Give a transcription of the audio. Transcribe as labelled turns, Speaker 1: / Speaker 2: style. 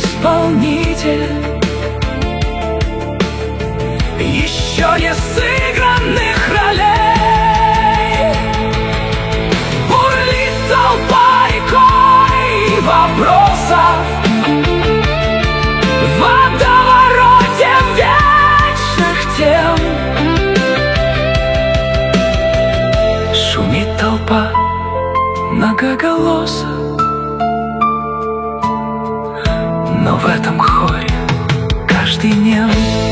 Speaker 1: исполнитель еще не сыгранных ролей. Бурлит толпа рекой вопросов в водовороте вечных тем. Шумит толпа многоголосо, но в этом хоре каждый нем.